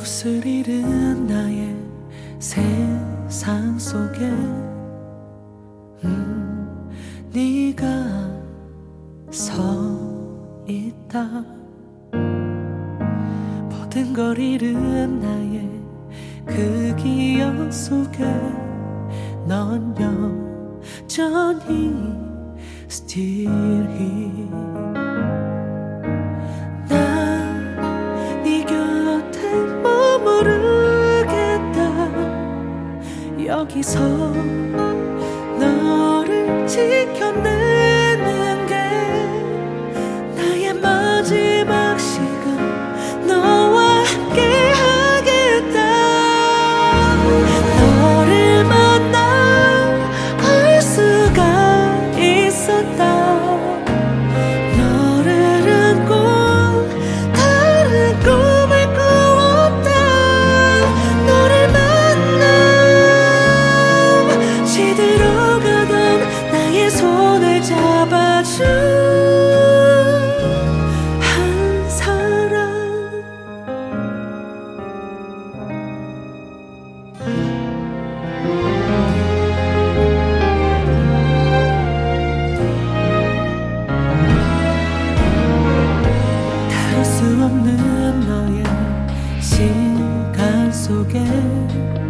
꽃을 잃은 나의 세상 속에 네가 서 있다. 모든 걸 잃은 나의 그 기억 속에 넌 여전히 still here. 난 네 곁에 머무르겠다. 여기서 너를 지켜내는 게 나의 마지막 시간 너와 함께 하겠다. 너를 만나 알 수가 있었다. 너를 안고 다른 꿈을 꾸었다. 너를 만나 시들어 가던 나의 손을 잡아준 한 사람. 다룰 수 없는 너의 시간 속에